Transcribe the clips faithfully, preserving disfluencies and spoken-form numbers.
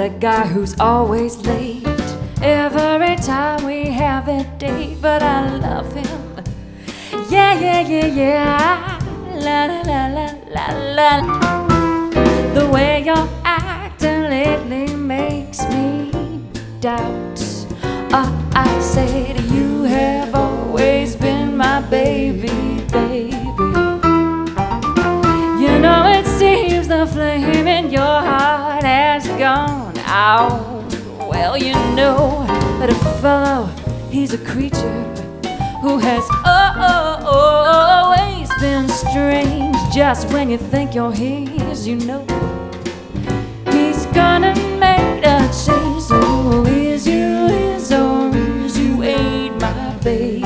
a guy who's always late every time we have a date, but I love him. Yeah, yeah, yeah, yeah. La la la la la la. The way you're acting lately makes me doubt. Uh, I said you have always been my baby, baby. You know it seems the flame in your heart has gone out. Well, you know that a fellow, he's a creature who has oh, oh, oh, always been strange. Just when you think you're his, you know he's gonna make a change. So is you his or is you ain't my baby?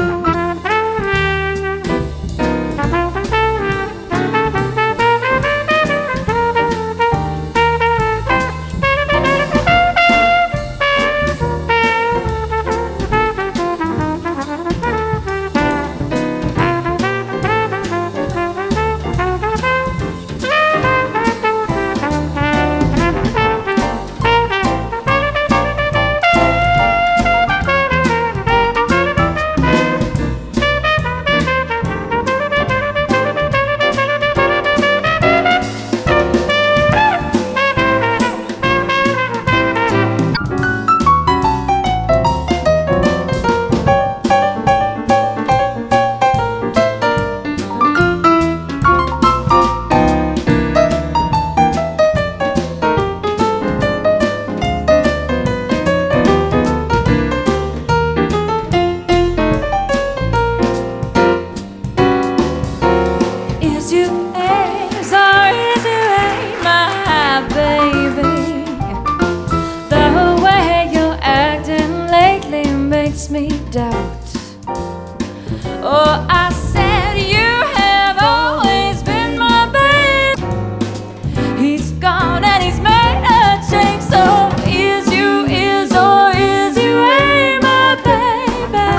Me doubt. Oh, I said you have always been my babe. He's gone and he's made a change. So is you, is or is you ain't my baby?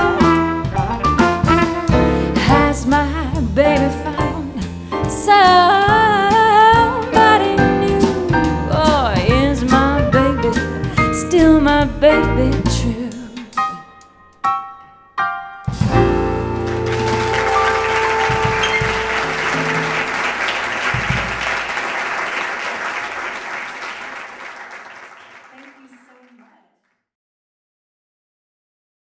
Has my baby found somebody new? Or is my baby still my baby?